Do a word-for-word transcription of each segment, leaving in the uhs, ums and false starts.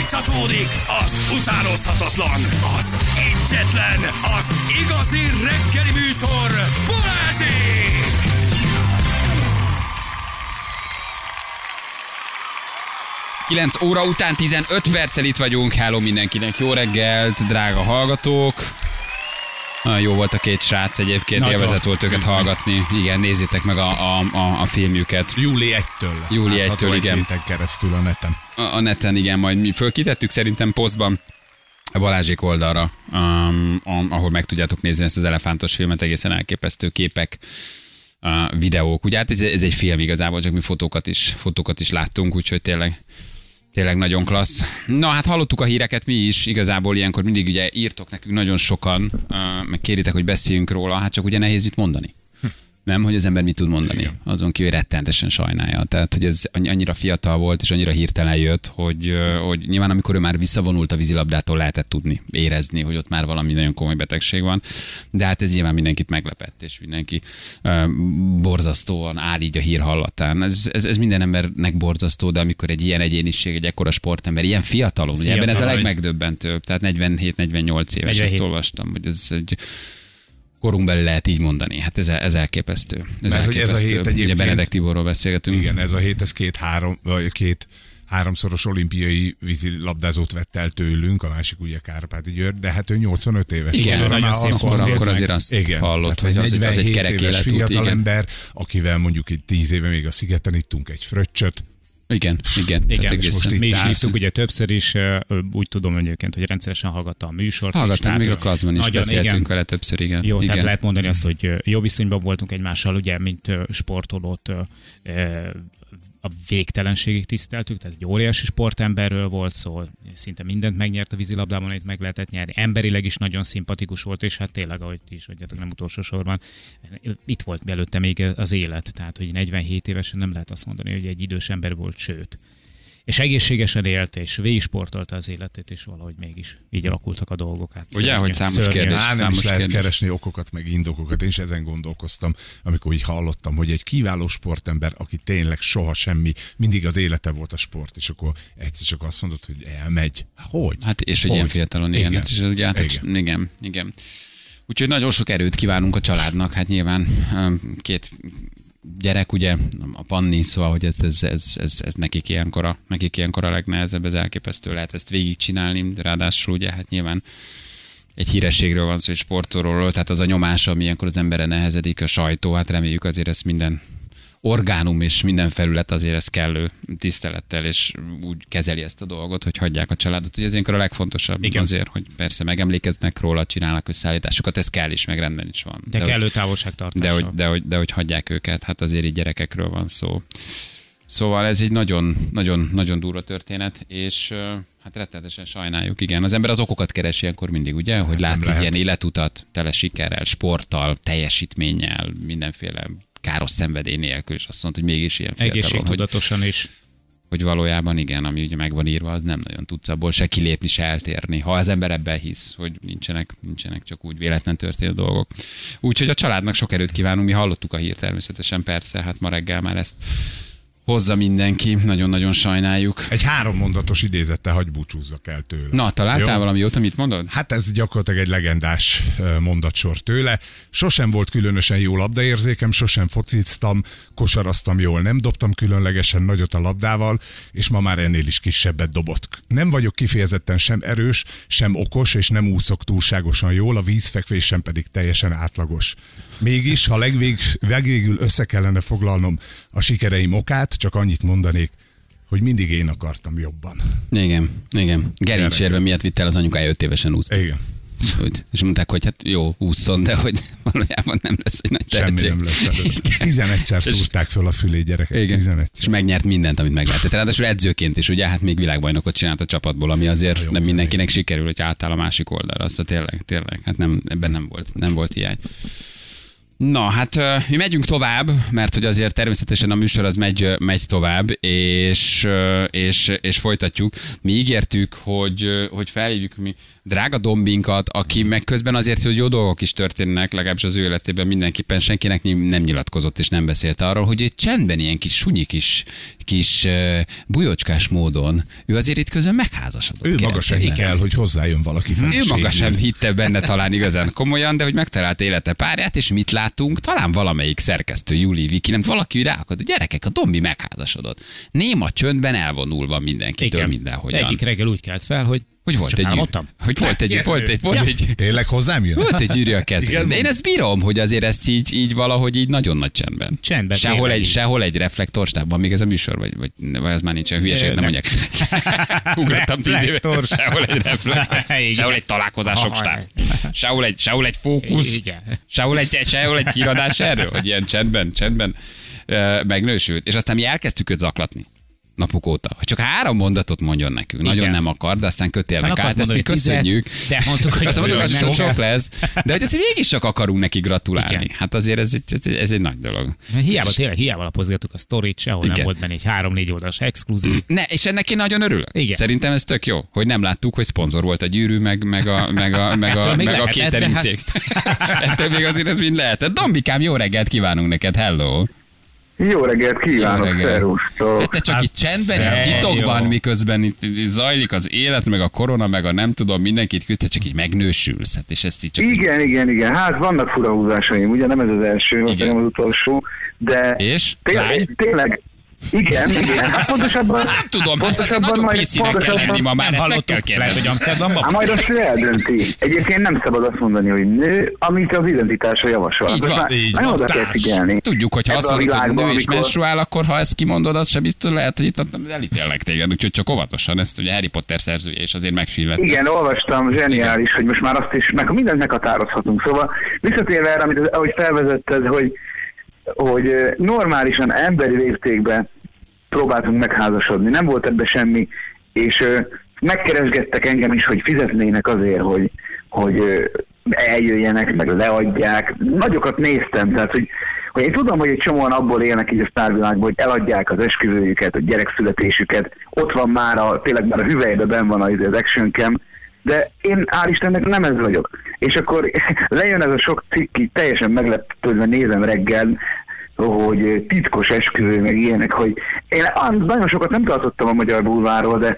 Folytatódik az utánozhatatlan, az egyetlen, az igazi reggeli műsor, Balázsék! kilenc óra után tizenöt perccel itt vagyunk. Hello mindenkinek, jó reggelt, drága hallgatók. Nagyon jó volt a két srác egyébként, élvezett volt őket hallgatni. Igen, nézzétek meg a, a, a, a filmjük-et. július elsejétől lesz. július elsejétől, igen. Héten keresztül a neten. A, a neten, igen, majd mi fölkitettük szerintem posztban a Balázsék oldalra, um, ahol meg tudjátok nézni ezt az elefántos filmet, egészen elképesztő képek, uh, videók. Ugye hát ez, ez egy film igazából, csak mi fotókat is, fotókat is láttunk, úgyhogy tényleg Tényleg nagyon klassz. Na hát hallottuk a híreket mi is, igazából ilyenkor mindig ugye írtok nekünk nagyon sokan, meg kéritek, hogy beszéljünk róla, hát csak ugye nehéz mit mondani. Nem, hogy az ember mit tud mondani. Igen. Azon kívül rettentesen sajnálja. Tehát, hogy ez annyira fiatal volt, és annyira hirtelen jött, hogy, hogy nyilván amikor ő már visszavonult a vízilabdától, lehetett tudni, érezni, hogy ott már valami nagyon komoly betegség van. De hát ez nyilván mindenkit meglepett, és mindenki uh, borzasztóan áll így a hír hallatán. Ez, ez, ez minden embernek borzasztó, de amikor egy ilyen egyéniség, egy ekkora sportember, ilyen fiatalon, ugye ebben ez a legmegdöbbentőbb, tehát negyvenhét negyvennyolc éves, negyvenhét. Ezt olvastam, hogy ez egy korunk belül lehet így mondani. Hát ez, ez elképesztő. Ez Mert, elképesztő. Ez a hét egyébként, ugye Benedek Tiborról beszélgetünk. Igen, ez a hét, ez két, három, vagy két háromszoros olimpiai vízilabdázót vett el tőlünk, a másik ugye Kárpáti György, de hát ő nyolcvanöt éves. Igen, nagyon szép akkor, akkor azért azt igen, hallott, hogy az, az egy kerek életút. Fiatalember, akivel mondjuk itt tíz éve még a szigeten ittunk egy fröccsöt. Igen, igen. igen és most mi is hívtuk ugye többször is, úgy tudom egyébként, hogy rendszeresen hallgatta a műsort. Hallgattam, még a Kazban is nagyon, beszéltünk igen. vele többször, igen. Jó, igen. tehát lehet mondani azt, hogy jó viszonyban voltunk egymással, ugye, mint sportolót a végtelenségig tiszteltük, tehát egy óriási sportemberről volt szó, szinte mindent megnyert a vízilabdában, amit meg lehetett nyerni. Emberileg is nagyon szimpatikus volt, és hát tényleg, ahogy ti is mondjátok, nem utolsó sorban, itt volt belőtte még az élet, tehát hogy negyvenhét évesen nem lehet azt mondani, hogy egy idős ember volt, sőt. És egészségesen élte, és végig sportolta az életét, és valahogy mégis így alakultak a dolgok. Hát ugye, hogy számos szörnyű. kérdés. Á, nem számos is lehet kérdés. keresni okokat, meg indokokat. Én is ezen gondolkoztam, amikor így hallottam, hogy egy kiváló sportember, aki tényleg soha semmi, mindig az élete volt a sport, és akkor egyszer csak azt mondod, hogy elmegy. Hogy? Hát és hogy? egy ilyen fiatalon, igen. Igen. Hát, és ugye, hát, igen. igen, igen. Úgyhogy nagyon sok erőt kívánunk a családnak, hát nyilván két gyerek, ugye, a Panni, szóval, hogy ez, ez, ez, ez, ez nekik, ilyenkor a, nekik ilyenkor a legnehezebb, ez elképesztő lehet ezt végigcsinálni, de ráadásul ugye, hát nyilván egy hírességről van szó, egy sportolóról, tehát az a nyomás, ami ilyenkor az emberre nehezedik, a sajtó, hát reméljük azért ezt minden orgánum és minden felület azért ezt kellő tisztelettel, és úgy kezeli ezt a dolgot, hogy hagyják a családot. Ugye ez ilyenkor a legfontosabb. Igen. Azért, hogy persze megemlékeznek róla, csinálnak összeállításokat, ez kell is, meg rendben is van. De, de kellő távolságtartással. De hogy, de, hogy, de hogy hagyják őket, hát azért így gyerekekről van szó. Szóval ez egy nagyon, nagyon, nagyon durva történet, és hát rettenetesen sajnáljuk, igen. Az ember az okokat keresi ilyenkor mindig, ugye? Hogy látsz egy ilyen életutat, tele sikerrel, sporttal, teljesítménnyel, mindenféle káros szenvedély nélkül, és azt mondta, hogy mégis ilyen fiatalon. Egészségtudatosan is. Hogy valójában igen, ami ugye meg van írva, az nem nagyon tudsz abból se kilépni, se eltérni. Ha az ember ebben hisz, hogy nincsenek, nincsenek csak úgy véletlen történő dolgok. Úgyhogy a családnak sok erőt kívánunk, mi hallottuk a hírt természetesen, persze, hát ma reggel már ezt hozza mindenki, nagyon-nagyon sajnáljuk. Egy három mondatos idézettel hagy búcsúzzak el tőle. Na, találtál jó? valami jót, amit mondod? Hát ez gyakorlatilag egy legendás mondatsor tőle. Sosem volt különösen jó labdaérzékem, sosem fociztam, kosaraztam jól, nem dobtam különlegesen nagyot a labdával, és ma már ennél is kisebbet dobott. Nem vagyok kifejezetten sem erős, sem okos, és nem úszok túlságosan jól, a vízfekvésem pedig teljesen átlagos. Mégis, ha legvég, legvégül össze kellene foglalnom a sikereim okát, csak annyit mondanék, hogy mindig én akartam jobban. Igen, igen. Gerincsérve miatt vitt el az anyukája öt évesen úszni. Igen. Úgy, és mondták, hogy hát jó, ússzon, de hogy valójában nem lesz egy nagy tehetség. Semmi nem lesz belőle. tizenegyszer szúrták föl a fülé, gyerekek. Igen. tizenegyszer. És megnyert mindent, amit meg lehetett. Ráadásul edzőként is, ugye, hát még világbajnokot csinált a csapatból, ami azért jó, nem mindenkinek igen. sikerül, hogy átáll a másik oldalra. Azt tényleg, tényleg, hát nem, ebben nem volt, nem volt hiány. Na, hát mi megyünk tovább, mert hogy azért természetesen a műsor az megy, megy tovább, és, és, és folytatjuk. Mi ígértük, hogy, hogy felhívjuk mi drága Dombinkat, aki meg közben azért, hogy jó dolgok is történnek, legalábbis az ő életében mindenképpen senkinek nem nyilatkozott és nem beszélt arról, hogy egy csendben ilyen kis sunyi kis, kis bujocskás módon, ő azért itt közben megházasodott. Ő maga sem hitt el, hogy hozzájön valaki feleségül. Ő maga sem hitte benne talán igazán komolyan, de hogy megtalálta élete párját, és mit látunk? Talán valamelyik szerkesztő, Júli, Viki, nem valaki ráakad, a gyerekek, a Dombi megházasodott. Néma csöndben elvonulva mindenkitől mindenhogyan. Egyik reggel úgy kelt fel, hogy Hogy volt egy, gyűrű, hogy volt egy, volt egy, volt egy, tényleg hozzám jön? Volt egy gyűrű a kezében. De én ezt bírom, hogy azért ezt így, így valahogy így nagyon nagy csendben. Csendben. Sehol egy, sehol egy reflektorstábban, még ez a műsor, vagy, vagy, vagy ez már nincsen, hülyeséget nem mondják. Ugrottam tíz éve. Sehol egy reflektor, sehol egy találkozások stáb. Sehol egy, sehol egy fókusz. Sehol egy, sehol egy híradás erről, hogy ilyen csendben, csendben uh, megnősült. És aztán mi elkezdtük őt zaklatni. Napok óta. Hogy csak három mondatot mondjon nekünk. Igen. Nagyon nem akar, de aztán kötélnek át, ezt mi köszönjük. De mondtuk, hogy, azt mondtuk, hogy sok, sok lesz. De hogy ezt mégis csak akarunk neki gratulálni. Igen. Hát azért ez egy, ez, ez egy nagy dolog. Hiába, tényleg, hiába lapozgattuk a sztorit, sehol igen. nem volt benne egy három-négy oldalas exkluzív. Ne, és ennek én nagyon örülök. Igen. Szerintem ez tök jó, hogy nem láttuk, hogy szponzor volt a gyűrű, meg, meg a, meg a, meg a, meg a catering cég. Ettől még azért ez mind lehetett. Dombikám, jó reggelt kívánunk neked, hello! Jó reggelt kívánok, szervusztok! Hát te csak hát itt csendben, titokban, miközben itt, itt zajlik az élet, meg a korona, meg a nem tudom, mindenkit küzd, csak így megnősülsz. Hát, és ezt így csak igen, így... igen, igen. Hát vannak furahúzásaim, ugye nem ez az első, vagy nem az utolsó, de és? Tényleg, tényleg igen, igen. Hát pontosabban... Hát tudom, pontosabban hát nagyon piszinek kell lenni ma már, ezt meg kell kérdezni, hogy Amsterdamban. Hát majd azt ő eldönti. Egyébként nem szabad azt mondani, hogy nő, amit az identitása javasol. Így van, így van. Oda kell figyelni. Tudjuk, hogy ha azt mondjuk, hogy nő és menstruál, akkor ha ezt kimondod, az sem biztos lehet, hogy itt elítélnek téged, úgyhogy csak óvatosan, ezt ugye Harry Potter szerzője, és azért megsillett. Igen, olvastam, zseniális, igen. Hogy most már azt is, meg mindent meghatározhatunk. Szóval visszatérve erre, amit ahogy felvezetted, hogy hogy normálisan emberi léptékben próbáltunk megházasodni. Nem volt ebben semmi, és megkeresgettek engem is, hogy fizetnének azért, hogy, hogy eljöjjenek, meg leadják. Nagyokat néztem, tehát hogy, hogy én tudom, hogy egy csomóan abból élnek így a sztárvilágban, hogy eladják az esküvőjüket, a gyerekszületésüket. Ott van már a, tényleg már a hüvelybe benn van az, az action cam, de én hál' Istennek nem ez vagyok. És akkor lejön ez a sok cikk, így teljesen meglepődve nézem reggel, hogy titkos esküvő, meg ilyenek, hogy én nagyon sokat nem tartottam a magyar bulvárról, de,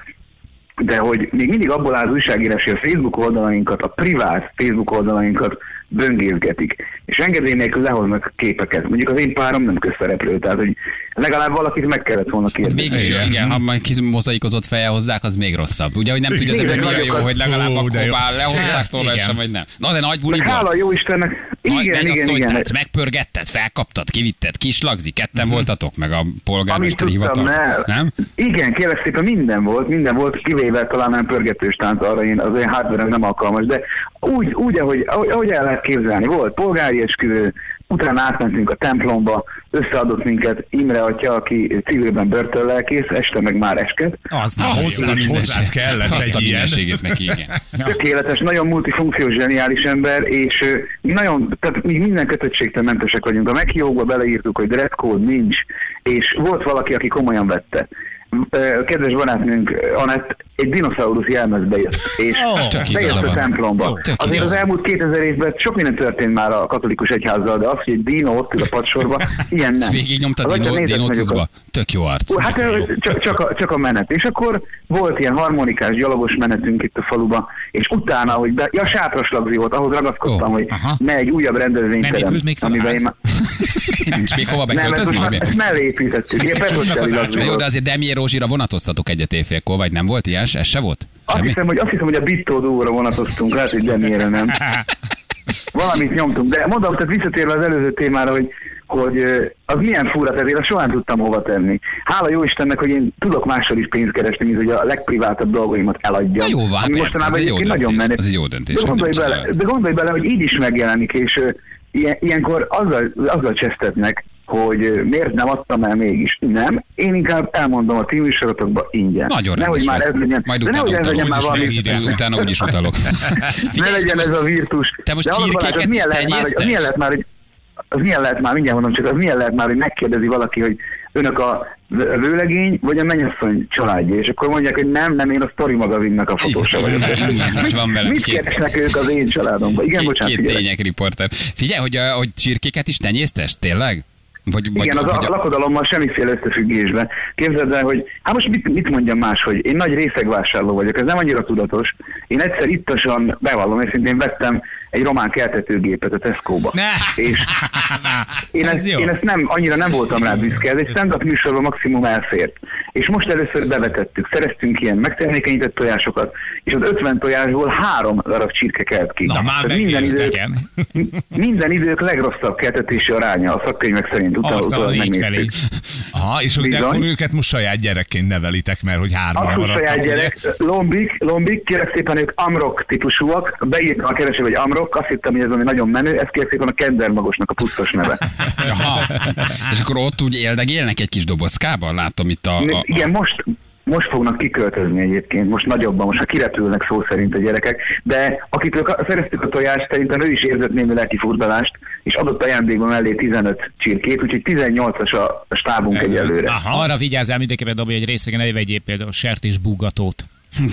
de hogy még mindig abból áll az újságírás, hogy a Facebook oldalainkat, a privát Facebook oldalainkat böngészgetik, és engedély nélkül lehoznak képeket. Mondjuk az én párom nem közszereplő, tehát hogy legalább valakit meg kellett volna kérdezni. Mégis igen, igen, ha majd kimozaikozott feje hozzák, az még rosszabb. Ugye, hogy nem tudja, hogy mi a jó, hogy legalább ó, akkor bár lehozták tolra sem, vagy nem. Na, de nagy buliban. Hála jó Istennek. Igen, igen, igen. Megpörgetted, felkaptad, kivitted, kislagzi, ketten voltatok, meg a polgármester hivatal. Nem? Igen, kérlek szépen minden volt, minden volt, kivéve talán nem pörgetős tánc, arra én az én hardware nem alkalmas, de úgy, úgy ahogy, ahogy el lehet képzelni. Volt polgári esküvő, utána átmentünk a templomba, összeadott minket Imre atya, aki civilben börtönlelkész, este meg már esket. Az na, hozzá, hozzád kellett azt egy ilyen. Neki, igen. Tökéletes, nagyon multifunkciós, zseniális ember, és mi nagyon, tehát mi minden kötöttségtől mentesek vagyunk. A meghívókba beleírtuk, hogy dress code nincs, és volt valaki, aki komolyan vette. Kedves barátnőnk Anett egy dinoszaurusz jelmezbe jött, és oh, bejött a templomba. Oh, Azért igaz. Az elmúlt kétezer évben sok minden történt már a katolikus egyházzal, de az, hogy egy dino ott ül a padsorba, ilyen nem. Végig nyomta dino, dino cuccba. Tök jó arc. Hát csak, csak, a, csak a menet. És akkor volt ilyen harmonikás, gyalogos menetünk itt a faluba, és utána, hogy be, ja, sátraslagzi volt, ahhoz ragaszkodtam, oh, hogy aha. ne egy újabb rendezvényterem. Amiben én már... Nincs még hova beköltözni? Nem, ezt mellé építettük. Jó, de azért Demier Rózsira vonatoztatok egyet éjfélkor, vagy nem volt ilyen? Ez se volt? Azt hiszem, hogy, azt hiszem, hogy a Bittó Dóra vonatoztunk, lehet, hogy Demierre nem. Valamit nyomtunk, de mondom, tehát visszatérve az előző témára, hogy, hogy az milyen fura, tehát én azt soha nem tudtam hova tenni. Hála jó Istennek, hogy én tudok mással is pénzt keresni, mint hogy a legprivátabb dolgaimat eladjam. Na jó, van, ami mostanában egyébként nagyon menő. Az egy jó döntés. De gondolj, bele, de gondolj bele, hogy így is megjelenik, és ilyen, ilyenkor azzal, azzal csesztetnek, hogy miért nem adtam el mégis. Nem, én inkább elmondom a ti műsorotokba ingyen. Nagyon rendes már ez legyen, majd utána utalok, már valami utána úgyis utalok. Ne legyen ez a virtus. Te most csirkéket is tenyésztes? Milyen lehet már, hogy az milyen lehet már, mindjárt mondom, csak az milyen lehet már, hogy megkérdezi valaki, hogy önök a vőlegény, vagy a mennyasszony családja, és akkor mondják, hogy nem, nem, én a Story magazinnak a fotósa vagyok. Most van velem Mit két, keresnek ők az én családomban? Igen, két, bocsánat, két figyelek. tények riporter. Figyelj, hogy, a, hogy csirkéket is tenyésztesz, tényleg? Vagy, Igen, vagy, az vagy a lakodalommal semmiféle összefüggésben. Képzeld el, hogy hát most mit, mit mondjam más, hogy én nagy részegvásárló vagyok, ez nem annyira tudatos. Én egyszer ittasan, bevallom őszintén, vettem egy román keltetőgépet a Tesco-ba. Ne. És én, Ez ezt, jó. én ezt nem, annyira nem voltam rá büszke, ez egy stand-up műsorban maximum elfért. És most először bevetettük, szereztünk ilyen megtermékenyített tojásokat, és az ötven tojásból három darab csirke kelt ki. Na, már Tehát minden, idő, Igen. minden idők legrosszabb keltetési aránya a szakkönyvek szerint. Utána, Arccal utána négy felé. megnéztük. Aha, és de akkor őket most saját gyerekként nevelitek, mert hogy hárman Abszolút maradtak, saját ugye? gyerek, lombik, lombik, kérek szépen ők Amrock típusúak, beírtam a keresőbe, hogy Amrock, azt hittem, hogy ez ami nagyon menő, ez kérek szépen a Kendermagosnak a pusztos neve. Aha. És akkor ott úgy éldegélnek egy kis dobozkában? Látom itt a... a, a... Igen, most, most fognak kiköltözni egyébként, most nagyobban, most ha kirepülnek szó szerint a gyerekek, de akitől szereztük a tojást, szerintem ő is érzett némi lelki furdalást, és adott ajándékban mellé tizenöt csirkét, úgyhogy tizennyolcas a stábunk egyelőre. Aha. Arra vigyázzál mindenképpen, Dobi, hogy részegen ne vegyél például sertésbúgatót.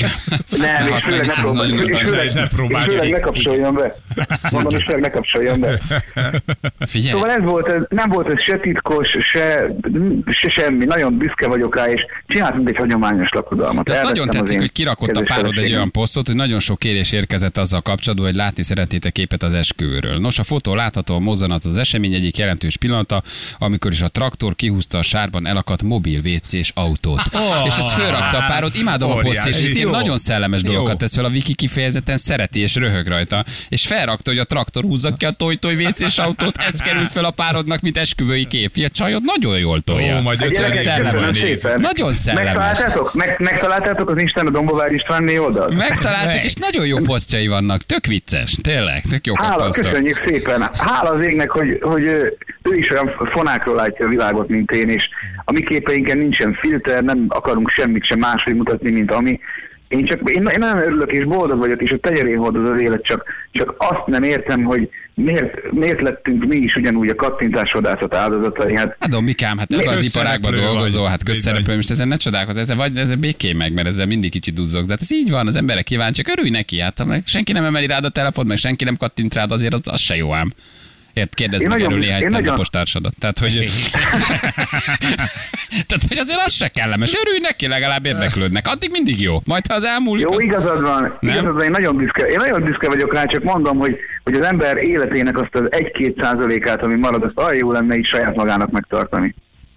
Nem, és Azt főleg ne meghiszem, próbálj, nagyon és nagy- főleg, ne és próbálj főleg ki. ne kapcsoljon be. Mondom, és főleg ne kapcsoljon be. Figyelj, Szóval ez volt, ez, nem volt ez se titkos, se, se semmi, nagyon büszke vagyok rá, és csináltunk egy hagyományos lakodalmat. de azt nagyon Elvettem az tetszik, én hogy kirakott a kedves párod egy feleségem. olyan posztot, hogy nagyon sok kérés érkezett azzal kapcsolatban, hogy látni szeretnétek képet az esküvőről. Nos, a fotó látható a mozzanat az esemény egyik jelentős pillanata, amikor is a traktor kihúzta a sárban elakadt mobil vécés autót. Oh. És ezt fölrakta a párod, imádom a Óriási. poszt, és Ez egyébként jó. nagyon szellemes Jó. dolgokat tesz fel, a Viki kifejezetten szereti és röhög rajta. És felrakta, hogy a traktor húzza ki a toj-toj vécés autót, ez került fel a párodnak, mint esküvői kép. A csajod nagyon jól tolja. Ó, majd Hát ötven gyerekek, szellemes. köszönöm néz. szépen. Nagyon szellemes. Megtaláltátok? Meg, megtaláltátok az Instán a Dombovár Istvánné oldalt? Megtaláltak, és nagyon jó posztjai vannak. Tök vicces, tényleg, tök jókat Hála, posztol. köszönjük szépen. Hála az égnek, hogy, hogy ő, ő is olyan fonákról látja a világot, mint én, és a mi képeinken nincsen filter, nem akarunk semmit sem máshogy mutatni, mint ami. Én csak, én, én nagyon örülök és boldog vagyok, és a tenyerén hordoz az élet, csak, csak azt nem értem, hogy miért, miért lettünk mi is ugyanúgy a kattintásvadászat áldozatai. Hát, Hát Domikám, hát ebben az iparágban Közszereplő dolgozó, vagy. hát közszereplő, most ezen ne csodálkozz, ezzel vagy ezzel békén meg, mert ezzel mindig kicsit duzzog. De hát ez így van, az emberek kíváncsiak, örülj neki, hát ha meg senki nem emeli rád a telefon, meg senki nem kattint rád, azért az, az se jó ám. Ért, kérdezd Én meg nagyon- erről néhány én nagyon- stand-upos társadat. Tehát, hogy... Tehát, hogy azért az se kellemes. Örülj neki, legalább érdeklődnek. Addig mindig jó. Majd, ha az elmúlik... jó, igazad van, Nem? igazad van, én nagyon büszke, én nagyon büszke vagyok rá, csak mondom, hogy, hogy az ember életének azt az egy-két százalékát, ami marad, azt olyan jó lenne így saját magának megtartani.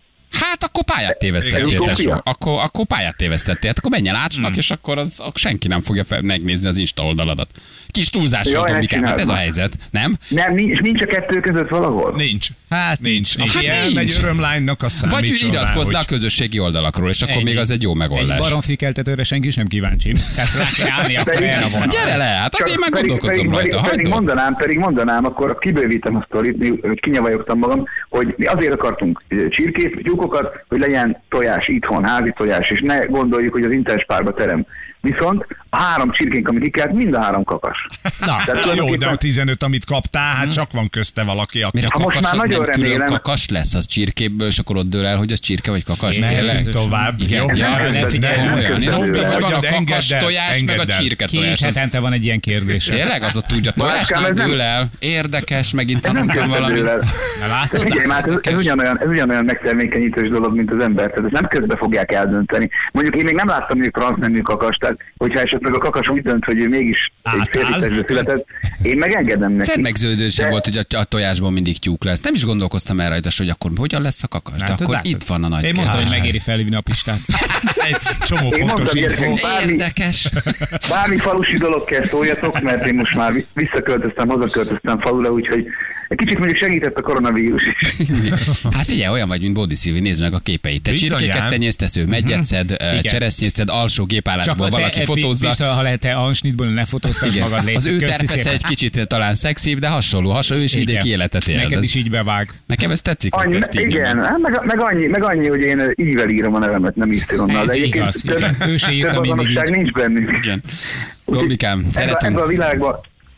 Hát akkor pályát tévesztettél, Igen, tesó. utópia. Akkor, akkor pályát tévesztettél. Hát akkor menj el ácsnak, és akkor az, akkor senki nem fogja fel, megnézni az Insta oldaladat. Kis túlzással, Jaj, ne Domikám, hát ez a csináld helyzet, nem? Nem, nincs, nincs a kettő között valahol? Nincs. Hát Nincs. Hát Aki elmegy nincs. örömlánynak, a számít Vagy úgy csodál, iratkozz le a hogy- közösségi oldalakról, és akkor Ennyi. még az egy jó egy megoldás. baromfikeltetőre senki sem kíváncsi. Tehát rá kell állni, akkor Pedig- erre van. Gyere le, hát azért már pedig, gondolkozzom pedig, rajta. pedig, pedig hagyd ott. mondanám, pedig mondanám, akkor kibővítem a sztorit, mi- hogy kinyavajogtam magam, hogy mi azért akartunk csirkét, tyúkokat, hogy legyen tojás itthon, házi tojás, és ne gondoljuk, hogy az interspárba terem. Viszont a három csirkénk, amit kikelt, mind a három kakas. Na, Tehát Jó, de tulajdonképpen- a tizenöt, amit kaptál, hát csak van közte valaki, aki... Mire a Ha most kakas már az nagyon nem külön remélem- kakas lesz, az csirkéből, és akkor ott dől el, hogy az csirke vagy kakas. Én tényleg? Mehetünk tovább. Igen, Jó? ja, nem ne közvetlen, figyelj, nem komolyan. Én azt közvetlen. tudom, hogy van a Hagyjad, kakas engedd el, tojás, meg a engedd el. csirke két tojás. Az- hetente van egy ilyen kérdés. Tényleg? Az ott úgy a tojásnál Baskám, ez nem- dől el. Érdekes, megint Ez nem tanultam valamit. közbedől. Na látod? Figyelj, hát ez, ez, ugyanolyan, ez ugyanolyan megtermékenyítős dolog, mint az ember, tehát ezt nem közbe fogják eldönteni. Mondjuk én még nem láttam még transznemű kakas, tehát hogyha esetleg a kakas úgy dönt, hogy ő mégis egy Átáll. férfitesbe született, én meg engedem neki. Szent megződésem De- volt, hogy a, a tojásból mindig tyúk lesz. Nem is gondolkoztam el rajta, hogy akkor hogyan lesz a kakas. De Látod, akkor látod? itt van a nagy Én mondtam, hogy kérdés. megéri felhívni a Pistát. Egy csomó Én fontos mondtam, info. gyerekek, bármi- Érdekes. Bármi falusi dolog kell, szóljatok, mert én most már visszaköltöztem, hazaköltöztem falura, úgyhogy egy kicsit mondjuk segített a koronavírus is. Hát figyelj, olyan vagy, mint Body Szilvi, nézd meg a képeit. Te Bizonyám. csirkéket tenyésztesz, ő megyet szed, Igen. cseresznyét szed, alsó gépállásból te- valaki te- fotózza. Pista, ha lehet, te ansnitból ne fotóztasd Igen. magad, légy Az ő szíves. Köszi terpesze szépen. egy kicsit talán szexibb, de hasonló, hasonló, ő is Igen. vidéki életet él. Neked Ez- is így bevág. Nekem ez tetszik, hogy Annyi, ezt így igen, nyomod. hát meg, meg, annyi, meg annyi, hogy én ível írom a nevemet, nem íztironnal. De egyébként Igaz, igen. Ő se írta több mindig azonosság így. nincs bennünk. Igen. Dombikám, Ebben szeretünk. ebbe a világban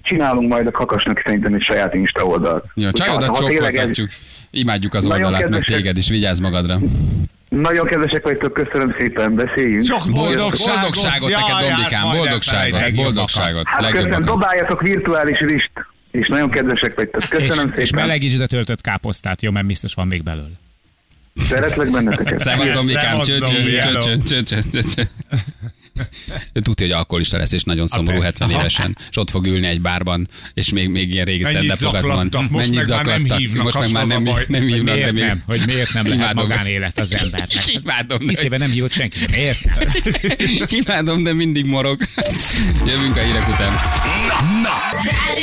csinálunk majd a Kakasnak szerintem egy saját Insta oldalt. Jó, Úgyhogy, csajodat ha tényleg ez- csókoltatjuk. Imádjuk az Nagyon oldalát, meg kedvesek. téged is, vigyázz magadra. Nagyon kedvesek vagytok, köszönöm szépen, beszéljünk. Sok boldogságot, Boldogságot Jaj, neked, hát Dombikám, majd boldogságot, elfelejtek boldogságot. Hát köszönöm, Legjobbakat. dobáljatok virtuális rist, és nagyon kedvesek vagytok. Köszönöm és, és szépen. melegítsd a töltött káposztát, jó, mert biztos van még belőle. Szeretlek benneteket. Szevasz, Dombikám, Szevasz, cső, cső, Dombi, cső, hello. cső, cső, cső, cső, cső. Ő tudja, hogy alkoholista lesz, és nagyon szomorú persze. hetven évesen, és ott fog ülni egy bárban, és még, még ilyen régi Mennyit stand-upokat van. zaklattak, most meg már nem hívnak, most meg az már az a nem, baj. nem Hogy hívnak, de miért még... nem? Hogy miért nem lehet Imádom. magánélet az embernek? Imádom, Tíz de, éve nem hívott senki. Miért nem? imádom, de mindig morog. Jövünk a hírek után. Na, na,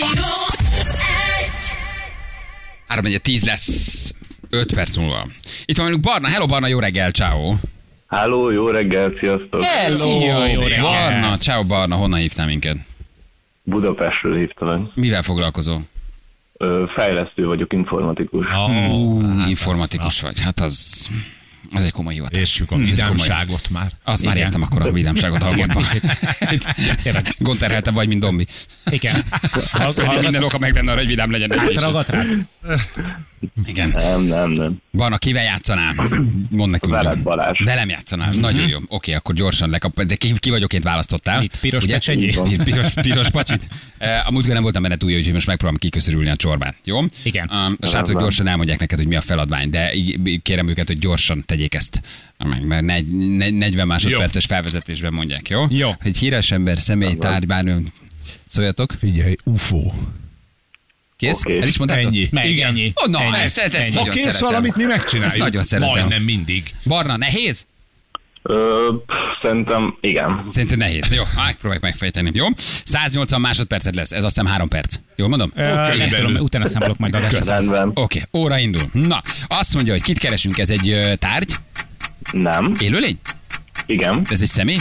három negyven tíz lesz, öt perc múlva. Itt van velünk Barna. Hello Barna, jó reggel, ciao. Háló, jó reggel, sziasztok! Hello, Szia, jó reggel. Barna, ciao Barna, honnan hívtál minket? Budapestről hívtalak. Mivel foglalkozol? Ö, Fejlesztő vagyok, informatikus. Ú, hát informatikus vagy. Hát az, az egy komoly hivatás. Értsük a Ez egy komoly- vidámságot már. Azt már Igen. értem akkor a vidámságot hallgatva. Tényleg. Gonterheltem vagy, mint Dombi. Igen. Hall- Minden hallgat- oka meg benne arra, hogy vidám legyen. Átragadt rád? Igen. Nem, nem, nem. Barna, kivel játszanál? Mondd nekünk. Veled, Balázs. Velem játszanál. Nagyon jó. Oké, akkor gyorsan lekap. De ki, ki vagyokként választottál? Mit, piros Ugye? pecsenyi? Pi- Piros, piros pacsit. Uh, a múltkor nem voltam benne túl jó, úgyhogy most megpróbálom kiköszörülni a csorbát. Jó? Igen. Um, a srácok gyorsan elmondják neked, hogy mi a feladvány, de így kérem őket, hogy gyorsan tegyék ezt. Meg, mert negy, negy, negyven másodperces felvezetésben mondják, jó? Jó. Egy híres ember, személy, tárgy, bármi. Szóljatok. Figyelj, ufó. Kész? Oké. El is mondtátok? Ennyi. Meg, Igen. ennyi. Ó, na, Ennyi. ezt, ezt, ezt Ennyi. Ha nagyon kész szeretem. valamit, mi megcsináljuk. Ezt nagyon szeretem. Majdnem mindig. Barna, nehéz? Ö, pff, szerintem igen. Szerintem nehéz. Jó, megpróbáljuk megfejteni. Jó? száznyolcvan másodpercet lesz. Ez azt hiszem három perc. Jól mondom? Ö, Nem körülbelül. tudom, utána számolok majd adásra. Rendben. Oké, óra indul. Na, azt mondja, hogy kit keresünk, ez egy ö, tárgy, Nem. élőlény? Igen. Ez egy személy?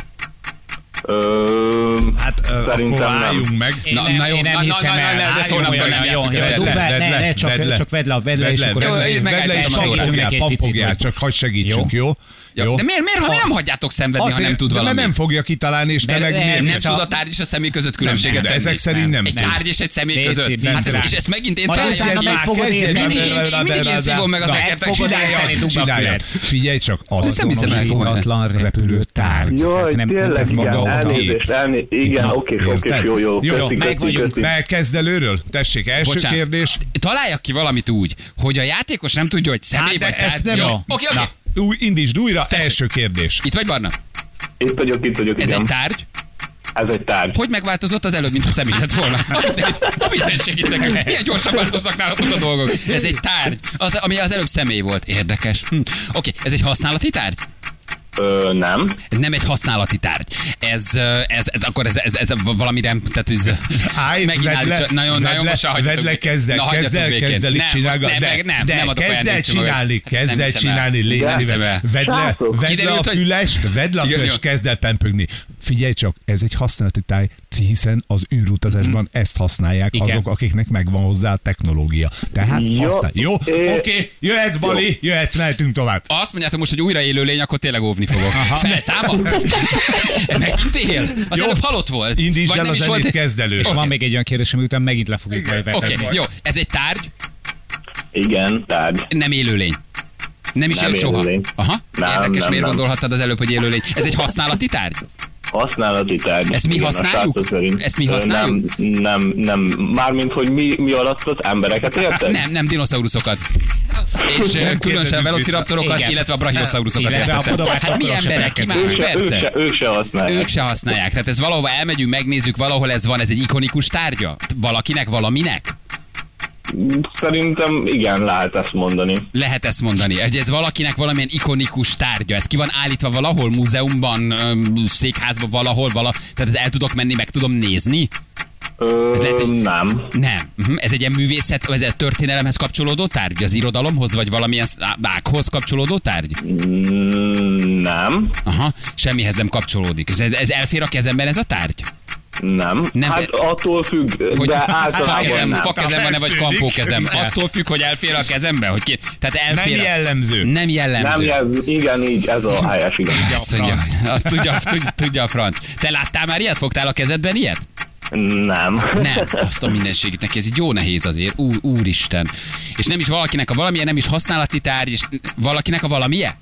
Ö, Hát ö, Szerintem akkor nem. álljunk meg. Én Na, nem, na jó, én nem na, na, hiszem na, el. na, de Álljon, szólnaptól jó, nem jó, játsszuk jó, ezzel. jó, Vedd le, ne, vedd ne, le, ne, csak, vedd le. csak vedd le a vedle, és Vedd le, akkor... Jó, vedd le, én vedd le, megállítom és az órát. pampogják, Segítünk neki egy pampogják, picit, csak hadd segítsünk, jó? Ja, Jó? de miért, miért, ha miért nem hagyjátok szenvedni, ha Azért, nem tud de mert valami? nem fogja kitalálni, és te De- meg de- miért? Nem Vissza- tud a tárgy és a személy között különbséget de tenni. ezek szerint nem Egy tud. tárgy és egy személy Léci, között. bízd Hát ez, rá. és ezt megint én Majd találom. utána meg fogod érteni. Mindig én, én, mindig én szívom meg az Meg ekeket. fogod Csinálja. érteni, dugd a Csinálja. füled. Figyelj csak, Ezt az nem hiszem el, komolyan. Ingatlan repülő tárgy. Jaj, Hát nem- tényleg, nem- maga igen, a elnézést, gép. elné... Igen, Na, oké, oké, érted? jó, jó. Jó, Köszi, meg köszi, vagyunk. köszi. Be kezd előről? Tessék, első Bocsánat. kérdés. Találjak ki valamit úgy, hogy a játékos nem tudja, hogy személy Hát, de vagy tárgy. ezt nem- Jó. Jó. Oké, oké. Na, új, indítsd újra, Tessék. első kérdés. Itt vagy, Barna? Itt vagyok, itt vagyok, Ez igen. egy tárgy. Ez egy tárgy. Hogy megváltozott az előbb, mint a személy lett volna? Minden segít nekünk. Milyen gyorsan változnak nálatok a dolgok. Ez egy tárgy, az, ami az előbb személy volt. Érdekes. Hm. Oké, ez egy használati tárgy? Ö, nem. Ez nem egy használati tárgy. Ez, ez, ez akkor ez, ez, ez valami nem, tehát ez Állj, megint vedd le, állítsa, nagyon, vedd nagyon le, most se hagyjatok vedd le, békén. kezd el, Na, kezd hagyjatok el, békén. kezd el, itt Nem, csinálga. most nem, De, meg nem, de nem adok kezd el ajándékcsomagot. csinálni, Hát ezt kezd nem el hiszem el. csinálni, légy Nem szíves. hiszem el. Vedd le, Srácok. vedd le a Kiderült, hogy- fülest, vedd le a Igen, fülest, jó. kezd el pempögni. Figyelj csak, ez egy használati táj, hiszen az űrutazásban ezt használják Igen. azok, akiknek megvan hozzá a technológia. Tehát Jó. használj. Jó, É- oké, jöhetsz, Bali, jöhetsz, mehetünk tovább. Azt mondjátok most, hogy újra élő lény, akkor tényleg óvni fogok. Feltámad? Megint él? Az Jó. előbb halott volt. Indítsd Vagy el nem a is zenét, volt- kezd elő. És Oké. van még egy olyan kérdés, ami után megint le fogjuk majd Oké, vetni. jó. Ez egy tárgy, Igen, tárgy. nem élőlény. Nem is Nem él soha. élőlény. Aha. Nem, Érdekes, nem, miért nem. gondolhattad az előbb, hogy élőlény. Ez egy használati tárgy? Használati tárgy. Ezt mi Igen, a használjuk? srácok szerint. Ezt mi Ö, használjuk? Nem, nem, nem. Mármint, hogy mi, mi alatt az embereket érted? Nem, nem dinoszauruszokat. És ö, különösen velociraptorokat, Igen. illetve a brachiosauruszokat Illetve a értettem. podobács Hát mi akkor se emberek, ki felkészül. más, Ők se, ők, persze. se, ők se használják. Ők se használják. Tehát ez valahova elmegyünk, megnézzük, valahol ez van, ez egy ikonikus tárgya? Valakinek, valaminek? Szerintem igen, lehet ezt mondani. Lehet ezt mondani, hogy ez valakinek valamilyen ikonikus tárgya. Ez ki van állítva valahol, múzeumban, öm, székházban, valahol, vala. Tehát ez el tudok menni, meg tudom nézni? Ö, Ez lehet, hogy- Nem. Nem. Mhm. Ez egy ilyen művészet, ez egy történelemhez kapcsolódó tárgy? Az irodalomhoz, vagy valamilyen ághoz kapcsolódó tárgy? Mm, Nem. Aha, semmihez nem kapcsolódik. Ez, ez elfér a kezemben ez a tárgy? Nem. Nem, Hát attól függ, Hogy de általában fakezem, nem. fakezem van-e, vagy Feltűnik. kampókezem? Attól függ, hogy elfér a kezembe? Hogy ki, tehát Nem elfér a- jellemző. Nem Nem, jellemző. ez, igen, így, ez a helyes, igen. Azt tudja, azt tudja, tudja, tudja a franc. Te láttál már ilyet? Fogtál a kezedben ilyet? Nem. Nem, azt a mindenségét neki, ez így jó nehéz azért, Úr, úristen. És nem is valakinek a valamilyen, nem is használati tárgy, és valakinek a valamilyen?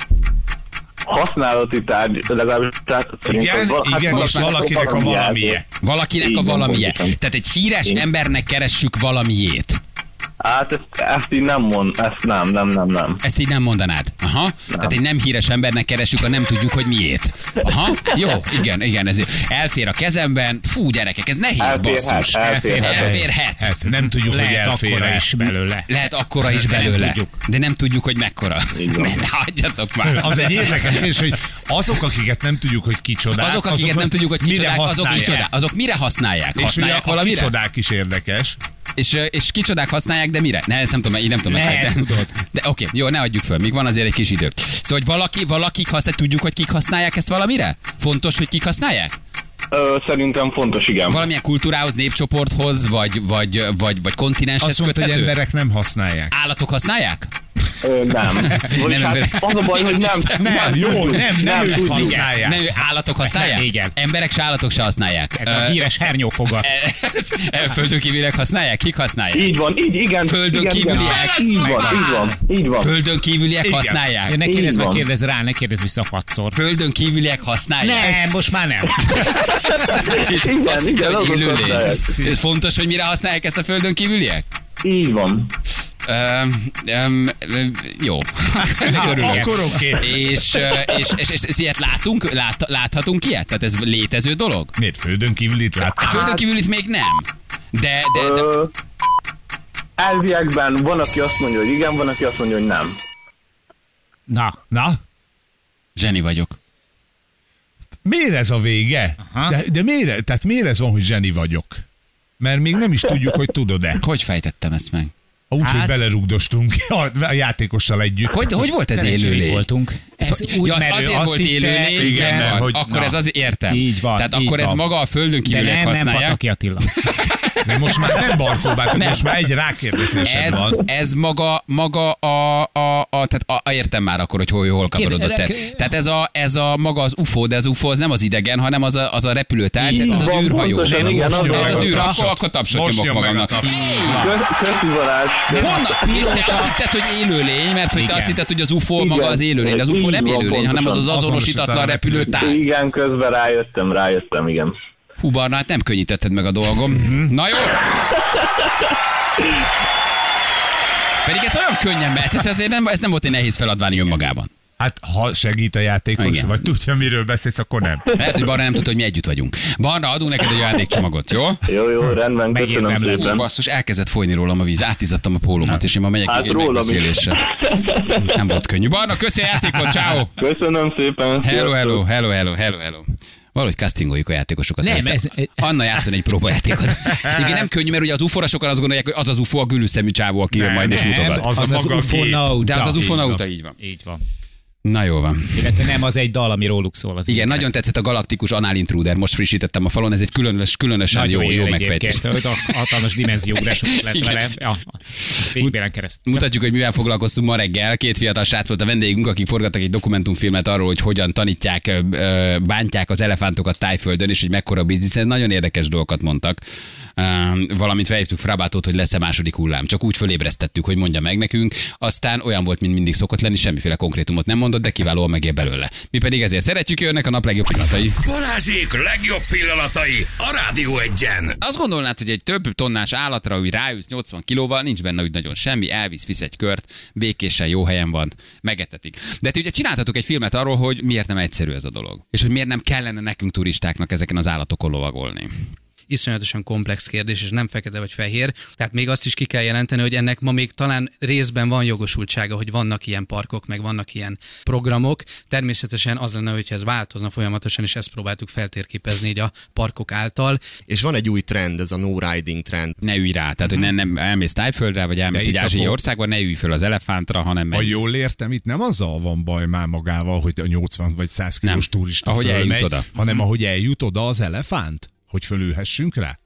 Használati tárgy, legalábbis tehát Igen, val- hát igen, és valakinek valakinek a valamije. Valakinek Így a van, valamilyen. pontosan. Tehát egy híres Igen. embernek keressük valamiét. Hát ezt, ezt így nem mond, ezt nem, nem, nem, nem. Ezt így nem mondanád. Aha. Nem. Tehát egy nem híres embernek keressük, a nem tudjuk, hogy miért. Aha. Jó, igen, igen. Ez elfér a kezemben. Fú, gyerekek, ez nehéz, Elférhet, basszus. elférhet. Elférhet. Hát nem tudjuk, hogy Lehet akkora elfér. is belőle. Lehet akkora is De nem belőle. tudjuk. De nem tudjuk, hogy mekkora. Ne, hagyjatok már. Az egy érdekes kérdés, hogy azok, akiket nem tudjuk, hogy kicsodák, Azok, akiket nem tudjuk, hogy mire kicsodák, azok használják. kicsodák. Azok mire használják? És ugye Használják a valamire? kicsodák is érdekes. És, és kicsodák használják, de mire? Ne, ezt nem tudom, így nem tudom. Ne, de, tudod. de oké, jó, ne adjuk föl, még van azért egy kis idő. Szóval, hogy valaki, valakik használják, tudjuk, hogy kik használják ezt valamire? Fontos, hogy kik használják? Ö, szerintem fontos, igen. Valamilyen kultúrához, népcsoporthoz, vagy, vagy, vagy, vagy kontinenshez Azt mondta, hogy köthető? emberek nem használják. Állatok használják? Ö, nem. Vagyis Nem, hát az a baj, hogy nem. Nem, jó, nem, nem ők tudjuk. használják. Nem, állatok használják? Nem, igen. Emberek se állatok se használják. Ez a híres hernyófogat. Ö, Földön kívüliek használják? Kik használják? Így van, így, igen. Földön igen, kívüliek? igen. Így van, így van, így van. Földön kívüliek Igen. használják? Ne Így kérdezz, meg van. kérdezz rá, ne kérdezz vissza hatszor. Földön kívüliek használják? Nem, most már nem. És Igen, azt hitte, igen, hogy azok élőlény. használják. Ez fontos, hogy mire használják ezt a földön kívüliek? Így van. Um, um, jó. Örülök. Akkor oké. És, ö, és, és, és, és ilyet látunk? Lát, láthatunk ilyet? Tehát ez létező dolog? Miért földön kívül itt A látták? földön kívülit még nem. De, de, de Ö, elviekben van, aki azt mondja, hogy igen, van, aki azt mondja, hogy nem. Na, Na, zseni vagyok. miért ez a vége? Aha. De, de miért, tehát miért ez van, hogy zseni vagyok? Mert még nem is tudjuk, hogy tudod-e. Hogy fejtettem ezt meg? Úgy, hogy Hát- belerugdostunk a, a játékossal együtt. Hogy, hogy volt ez szerencsére élőlény? voltunk. Ez Szóval- úgy, ja, az mert ő azért azt volt hitte, élőlény, igen, mert hogy- akkor na. ez az értem. Így van, Tehát így akkor ez van. maga a földön De kívüliek nem, nem használják. Pataki Attila. De most már nem Barkóbátok, Nem. most már egy rákérdezésed Ez, van. ez maga, maga a, a, a tehát a, a, értem már akkor, hogy hol, hol kavarodott el. Kérde- Tehát ez a, ez a maga az u f o, de az u f o az nem az idegen, hanem az a, az a repülőtár, Így tehát az az van, űrhajó. pontosan, igen, Most az nyom van. Ez az meg a űr, tapsot. akkor, akkor tapsot Most nyomok nyom meg a magamnak. tapsot. Kösz- Köszi Balázs. Honnan? És te azt hitted, hogy élőlény, mert hogy te Igen. azt hitted, hogy az u f o Igen. maga az élőlény, de az u f o nem Így van, élőlény, hanem az az pontosan. azonosítatlan repülőtár. Igen, közben rájöttem, rájöttem, igen. Hú, Barna, hát nem könnyítetted meg a dolgom. Na jó! Pedig ez olyan könnyen mehet, ez, azért nem, ez nem volt egy nehéz feladvány önmagában. Hát ha segít a játékos, Igen. vagy tudja, miről beszélsz, akkor nem. Lehet, hogy Barna nem tudta, hogy mi együtt vagyunk. Barna, adunk neked egy ajándékcsomagot, jó? Jó, jó, rendben, köszönöm Megérdemled. Hú, szépen. basszus, elkezdett folyni rólam a víz, átizadtam a pólómat, és én ma megyek Hát egy rólam is. megbeszélésre. Nem volt könnyű. Barna, köszi a játékot, ciao. Köszönöm szépen. Hello, sziasztok. hello, hello, hello, hello, hello. Valahogy castingoljuk a játékosokat. Nem, érted? ez- Anna játszon egy próbajátékot. Igen, nem könnyű, mert ugye az ufóra sokan azt gondolják, hogy az az ufó a gülőszemű csávó, aki jön Nem, majd és nem, mutogat. az a maga a gép. ufonauta. De az az Így ufonauta, van. így van. Így van. Na jó van. Illetve nem, az egy dal, ami róluk szól. Az Igen, énekek. nagyon tetszett a Galaktikus Anál Intruder, most frissítettem a falon, ez egy különös, különösen Nagyon jó, jó ér megfejtés. egyébként, hogy a hatalmas dimenzióugrások lett Igen. vele. Ja, végben keresztül. Mutatjuk, hogy mivel foglalkoztunk ma reggel. Két fiatal srác volt a vendégünk, akik forgattak egy dokumentumfilmet arról, hogy hogyan tanítják, ö, ö, bántják az elefántokat Tájföldön, és hogy mekkora biznisz. Ez nagyon érdekes dolgokat mondtak. Um, valamint felhívtuk Frabátot, hogy lesz-e második hullám. Csak úgy fölébresztettük, hogy mondja meg nekünk. Aztán olyan volt, mint mindig szokott lenni, semmiféle konkrétumot nem mondott, de kiválóan megér belőle. Mi pedig ezért szeretjük, jönnek a nap legjobb pillanatai. Balázsék legjobb pillanatai a Rádió Egyen. Azt gondolnád, hogy egy több tonnás állatra, hogy ráülsz nyolcvan kilóval, nincs benne úgy nagyon semmi, elvisz, visz egy kört, békésen jó helyen van, megetetik. De ti ugye csináltatok egy filmet arról, hogy miért nem egyszerű ez a dolog, és hogy miért nem kellene nekünk turistáknak ezeken az állatokon lovagolni. Iszonyatosan komplex kérdés, és nem fekete vagy fehér. Tehát még azt is ki kell jelenteni, hogy ennek ma még talán részben van jogosultsága, hogy vannak ilyen parkok, meg vannak ilyen programok. Természetesen az lenne, hogyha ez változna folyamatosan, és ezt próbáltuk feltérképezni így a parkok által. És van egy új trend, ez a no riding trend. Ne ülj rá, tehát hogy nem, nem elmész Tájföldre, vagy elmész De egy itt ázsiai akkor- országba, ne ülj föl az elefántra, hanem Ha menj. jól értem, itt nem azzal van baj már magával, hogy a nyolcvan vagy száz kilós Nem. turista Ahogy fölmegy, eljut oda. hanem ahogy eljut oda az elefánt, hogy fölülhessünk rá.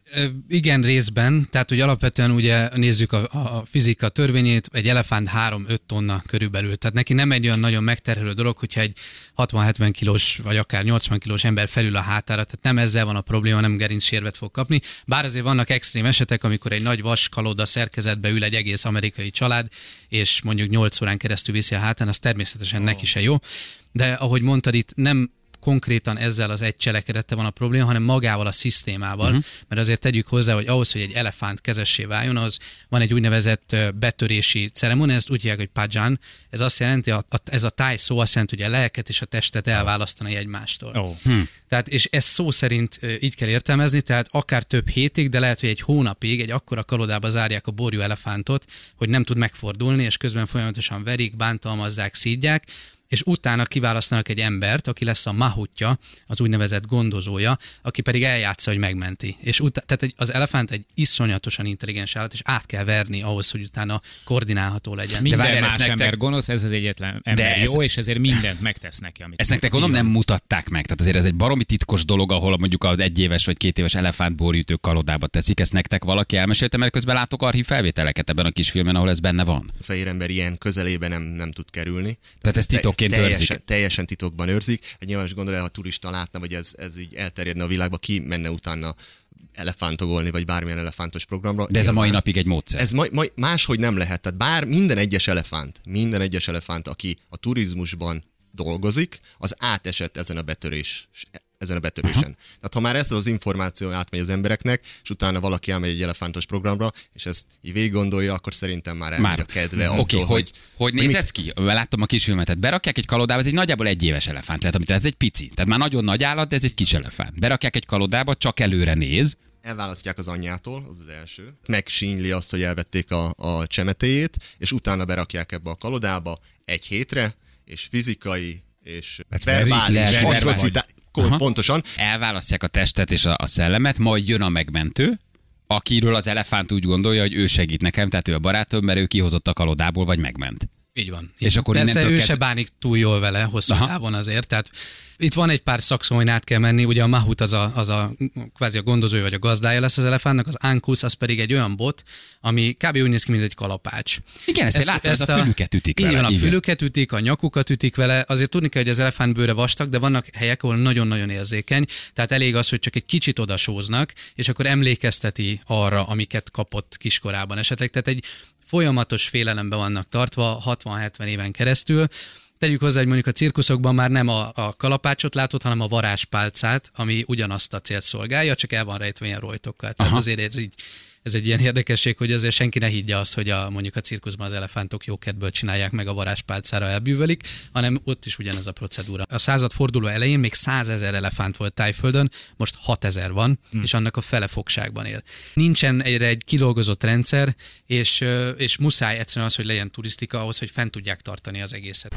Igen, részben. Tehát, hogy alapvetően ugye nézzük a, a fizika törvényét, egy elefánt három-öt tonna körülbelül. Tehát neki nem egy olyan nagyon megterhelő dolog, hogyha egy hatvan-hetven kilós, vagy akár nyolcvan kilós ember felül a hátára, tehát nem ezzel van a probléma, nem gerincsérvet fog kapni. Bár azért vannak extrém esetek, amikor egy nagy vaskalóda szerkezetbe ül egy egész amerikai család, és mondjuk nyolc órán keresztül viszi a hátán, az természetesen oh. neki se jó. De ahogy mondtad, itt nem konkrétan ezzel az egy cselekedettel van a probléma, hanem magával a szisztémával, uh-huh. mert azért tegyük hozzá, hogy ahhoz, hogy egy elefánt kezessé váljon, az van egy úgynevezett betörési ceremónia, ezt úgy hívják, hogy pajan. Ez azt jelenti, a, a, ez a táj szó azt jelenti, hogy a lelket és a testet elválasztani egymástól. Oh. Hmm. Tehát, és ezt szó szerint így kell értelmezni, tehát akár több hétig, de lehet, hogy egy hónapig egy akkora kalodába zárják a borjú elefántot, hogy nem tud megfordulni, és közben folyamatosan verik, bántalmazzák, szídják, és utána kiválasztanak egy embert, aki lesz a mahutja, az úgynevezett gondozója, aki pedig eljátsza, hogy megmenti. És utána, tehát az elefánt egy iszonyatosan intelligens állat, és át kell verni ahhoz, hogy utána koordinálható legyen. Minden de más nektek... ember gonosz, ez az egyetlen ember de jó, ez... és ezért mindent megtesz neki. Amit ezt nektek gondolom nem mutatták meg. Tehát azért ez egy baromi titkos dolog, ahol mondjuk az egyéves vagy két éves elefántborjútők kalodába teszik. Ezt nektek valaki elmesélte, mert közben látok archív felvételeket ebben a kis filmben, ahol ez benne van. A fehér ember ilyen közelébe nem, nem tud kerülni. Tehát ez titokként őrzik. Teljesen titokban őrzik. Egy nyilván is gondolja, ha turista látna, vagy ez, ez így elterjedne a világba, ki menne utána elefántogolni, vagy bármilyen elefántos programra. De ez Én a mai már, napig egy módszer. Ez ma, ma, máshogy nem lehet. Tehát bár minden egyes elefánt, minden egyes elefánt, aki a turizmusban dolgozik, az átesett ezen a betörés ezen a betörésen. Aha. Tehát ha már ez az információ átmegy az embereknek, és utána valaki elmegy egy elefántos programra, és ezt így végig gondolja, akkor szerintem már elmegy már. a kedve. Oké, okay, hogy, hogy, hogy néz ez ki? Láttam a kis filmet, berakják egy kalodába, ez egy nagyjából egy éves elefánt, lehet, amit ez egy pici. Tehát már nagyon nagy állat, de ez egy kis elefánt. Berakják egy kalodába, csak előre néz. Elválasztják az anyjától, az az első. Megsínyli azt, hogy elvették a, a csemetéjét, és utána berakják ebbe a kalodába egy hétre, és fizikai és verbális atrocitás. Pontosan. Elválasztják a testet és a, a szellemet, majd jön a megmentő, akiről az elefánt úgy gondolja, hogy ő segít nekem, tehát ő a barátom, mert ő kihozott a kalodából, vagy megment. Így van. És akkor persze ő kezd... se bánik túl jól vele hosszú Aha. távon azért, tehát itt van egy pár szakszó, hogy át kell menni, ugye a mahut az a, az a kvázi a gondozója vagy a gazdája lesz az elefántnak, az ankusz az pedig egy olyan bot, ami kb. Úgy néz ki, mint egy kalapács. Igen, ezt, ezt láttam, ezt a fülüket ütik vele. Igen, a fülüket ütik, a nyakukat ütik vele, azért tudni kell, hogy az elefánt bőre vastag, de vannak helyek, ahol nagyon-nagyon érzékeny, tehát elég az, hogy csak egy kicsit odasóznak, és akkor emlékezteti arra, amiket kapott kiskorában esetleg. Tehát egy folyamatos félelemben vannak tartva hatvan-hetven éven keresztül. Tegyük hozzá, hogy mondjuk a cirkuszokban már nem a, a kalapácsot látod, hanem a varázspálcát, ami ugyanazt a célt szolgálja, csak el van rejtve ilyen rojtokkal. Tehát Aha. azért ez, így, ez egy ilyen érdekesség, hogy azért senki ne higgye azt, hogy a, mondjuk a cirkuszban az elefántok jókedből csinálják meg a varázspálcára elbűvölik, hanem ott is ugyanaz a procedúra. A század forduló elején még százezer elefánt volt Tájföldön, most hatezer van, hmm. és annak a fele fogságban él. Nincsen egyre egy kidolgozott rendszer, és, és muszáj egyszerűen az, hogy legyen turisztika ahhoz, hogy fent tudják tartani az egészet.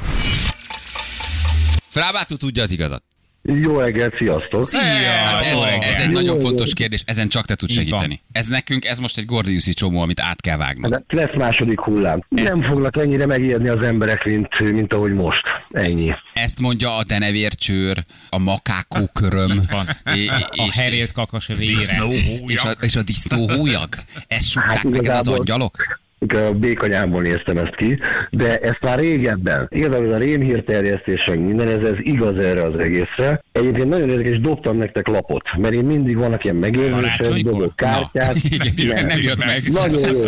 Frábátú tudja az igazat. Jó reggelt, sziasztok! Szia! Ez, ez egy jó nagyon fontos kérdés, ezen csak te tudsz segíteni. Ez nekünk, ez most egy gordiuszi csomó, amit át kell vágnod. Lesz második hullám. Ez... Nem fognak ennyire megijedni az emberek, mint, mint ahogy most. Ennyi. Ezt mondja a denevércsőr, a makákóköröm, é, a herélt kakas a vére. És a, és a disznóhólyag. Ezt súgták hát neked az angyalok? A békanyámból néztem ezt ki, de ezt már régebben. Igazából ez a rémhírterjesztés, meg minden, ez, ez igaz erre az egészre. Egyébként nagyon érdekes, dobtam nektek lapot, mert én mindig vannak ilyen megérzések, dobok kártyát. Igen, igen, nem jött meg. Nagyon jó.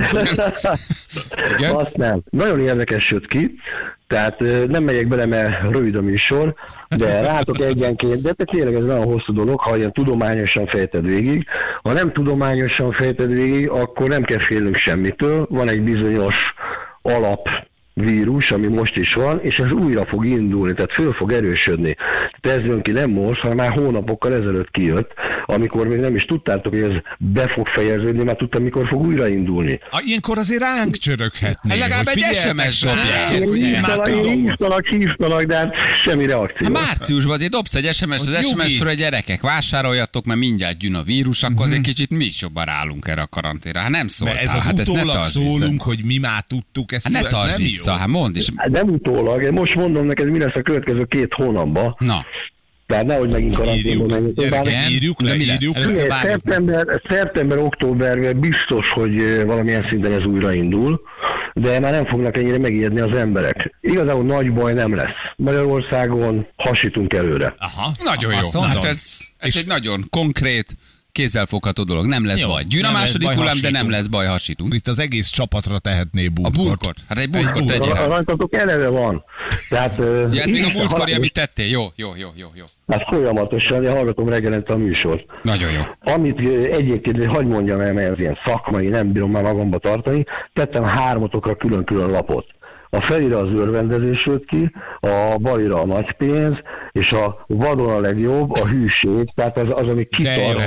Azt nem. Nagyon érdekes jött ki. Tehát nem megyek bele, mert rövid a műsor, de rátok egyenként, de tényleg ez nagyon hosszú dolog, ha ilyen tudományosan fejted végig. Ha nem tudományosan fejted végig, akkor nem kell félnünk semmitől. Van egy bizonyos alapvírus, ami most is van, és ez újra fog indulni, tehát föl fog erősödni. Tehát ez jön ki nem most, hanem már hónapokkal ezelőtt kijött, amikor még nem is tudtátok, hogy ez be fog fejeződni, már tudtam, mikor fog újraindulni. A, ilyenkor azért ránk csöröghetné. Hát legalább egy es em es dobjál. Hívtalak, hívtalak, de hát semmi reakció. A márciusban azért dobsz egy es em es, az es em es-ről, hogy gyerekek, vásároljatok, mert mindjárt jön a vírus, akkor azért kicsit mi is jobban rállunk erre a karanténra. Hát nem szóltál. Ez az hát utólag szólunk, hogy mi már tudtuk, ezt hát ne tartsd vissza, hát mondd is. Nem utólag, én most mondom neked, mi lesz a következő két hónapban. Na. Tehát nehogy megint karanténban menjünk. Gyerekek, írjuk le, írjuk le. Szeptember, szeptember, októberben biztos, hogy valamilyen szinten ez újraindul, de már nem fognak ennyire megijedni az emberek. Igazából nagy baj nem lesz. Magyarországon hasítunk előre. Aha, nagyon jó. Na, hát ez, ez egy nagyon konkrét, kézzelfogható dolog. Nem lesz jó, baj. Gyűn a második hullám, de nem lesz baj, hasítunk. Itt az egész csapatra tehetné burkot. A burkot. Hát egy burkot tegyél rá. A rajtatok eleve van. Tehát, ja, ez még a múltkori, amit tettél. Jó, jó, jó, jó, jó. Hát folyamatosan, én hallgatom reggelente a műsort. Nagyon jó. Amit egyébként, hadd mondjam el, mert ez ilyen szakmai, nem bírom már magamba tartani, tettem hármatokra külön-külön lapot. A felire az örvendezés jött ki, a balira a nagy pénz, és a vadon a legjobb, a hűség, tehát az, az ami kitart.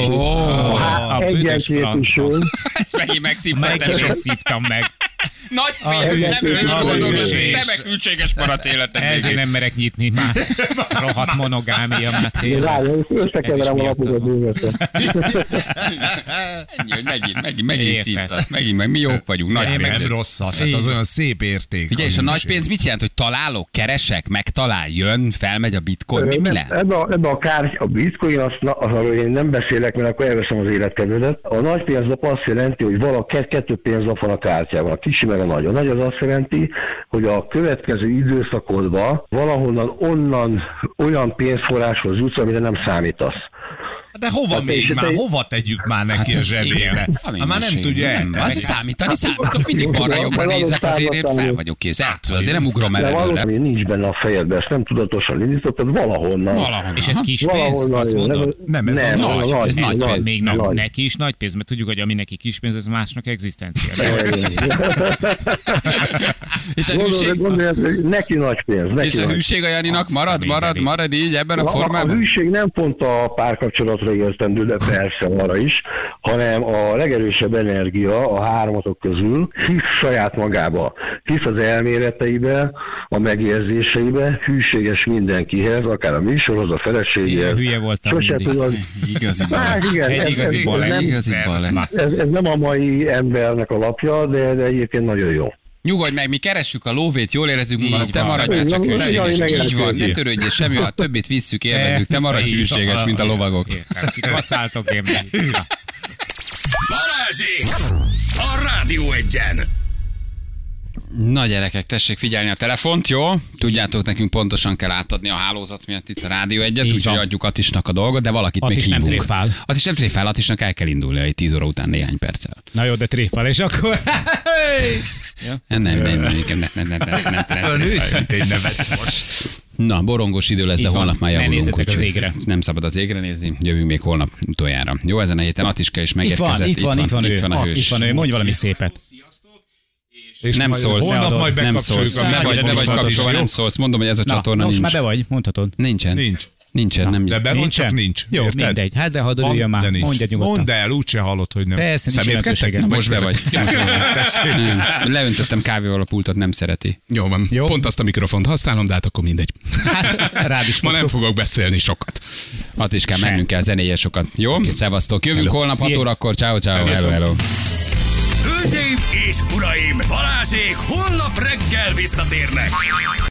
Egyenkétusú. Ezt megint megszívtam, meg sem szívtam meg. Nagy pénz, nem gondolod, te meg hűséges maradsz életed. Ezért nem merek nyitni már. Rohadt monogámia már tényleg. Várjál, összekeverem a lapokat bőveszem. Ennyi, hogy megint, megint, megint szívtad. Megint, meg mi jók vagyunk. Nagy pénz. Nem rossz az, hát az olyan szép érték. Ugye, és a nagy pénz mit jelent, hogy találok, keresek, megtalál, jön, felmegy a bitcoin, mi, mi lehet? Ebbe a, ebbe a kár, a bitcoin, azt, az, arról én nem beszélek, mert akkor elveszem az életkedvedet. A nagy pénzlap azt jelenti, hogy valaki kettő pénzlap van a kártyában, a kicsi meg a nagy. A nagy az azt jelenti, hogy a következő időszakodban valahonnan onnan olyan pénzforráshoz jutsz, amire nem számítasz. De hova hát még már? Te... Hova tegyük már neki hát a zsebébe? Hát már nem tudja eltenni. Az számítani számítok, mindig balra-jobbra nézek, azért én fel vagyok kész. Áttul, azért nem ugrom el előle. Valami nincs benne a fejedben, ezt nem tudatosan indítottad, valahonnan. Valahonnan. És ez kis pénz, azt mondod? Nem, ez nem, a nagy. Ez nagy pénz, még nagy. Neki is nagy pénz, mert tudjuk, hogy ami neki kis pénz, ez másnak egzisztencia. És a hűség... Neki nagy pénz. És a hűség a Janinak marad, marad, marad így ebben a formában? A hűség nem pont a párkapcsolatra értendő, de persze arra is, hanem a legerősebb energia a hármatok közül hisz saját magába, hisz az elméleteibe, a megérzéseibe, hűséges mindenkihez, akár a műsorhoz, a feleségéhez. Hülye voltam mindig. Tudod... Igazi balek. Ez, igazi balek. Igazi balek. Ez, ez nem a mai embernek a lapja, de, de egyébként nagyon jó. Nyugodj meg, mi keressük a lóvét, jól érezzük magunkat, te maradjál csak hűséges. Így van, ne törődjél semmi, ha többit visszük, élvezünk, te maradj hűséges, mint a lovagok. Kaszáltok én meg. Balázsék! A Rádió Egyen! Na gyerekek, tessék figyelni a telefont, jó? Tudjátok, nekünk pontosan kell átadni a hálózat miatt itt a Rádió Egyet, úgyhogy adjuk Attisnak a dolgot, de valakit Attis még hívunk. nem tréfál. Attis nem tréfál, Attisnak el kell indulni egy tíz óra után néhány perccel. Na jó, de tréfál, és akkor... Ja? Nem, nem, nem, nem, nem, nem, nem, nem, nem. Ön őszintén nevetsz most. Na, borongos idő lesz, de holnap már javulunk. Ne az égre. Nem szabad az égre nézni, jövünk még holnap utoljára. Jó, ezen a héten Attiska is megérkezett. Itt van, itt van, itt van, itt van, a hős. Itt van ő, mondj valami szépet. És nem szólsz. Holnap majd nem szólsz. Ne vagy, ne vagy kapcsolva, nem szólsz. Mondom, hogy ez a csatorna nincs. Most már be vagy, mondhatod. Nincsen. Nincs. Nincsen, nem. De be van, csak nincs. Jó, érted? mindegy. Hát de hadd örüljön már. Mondja nyugodtan. Mondd el, úgyse hallod, hogy nem. Persze, nincs jelentősége. Most be vagy. Leöntöttem kávéval a pultot, nem szereti. Jó van. Jó? Pont azt a mikrofont használom, de hát akkor mindegy. Hát rád is ma nem fogok beszélni sokat. Attiskán, mennünk kell, zenéje sokat. Jó? Okay. Szevasztok. Jövünk hello. Holnap hat órakor. Ciao, ciao. Hello, hello. Hölgyeim és uraim, Balázsék holnap reggel visszatérnek.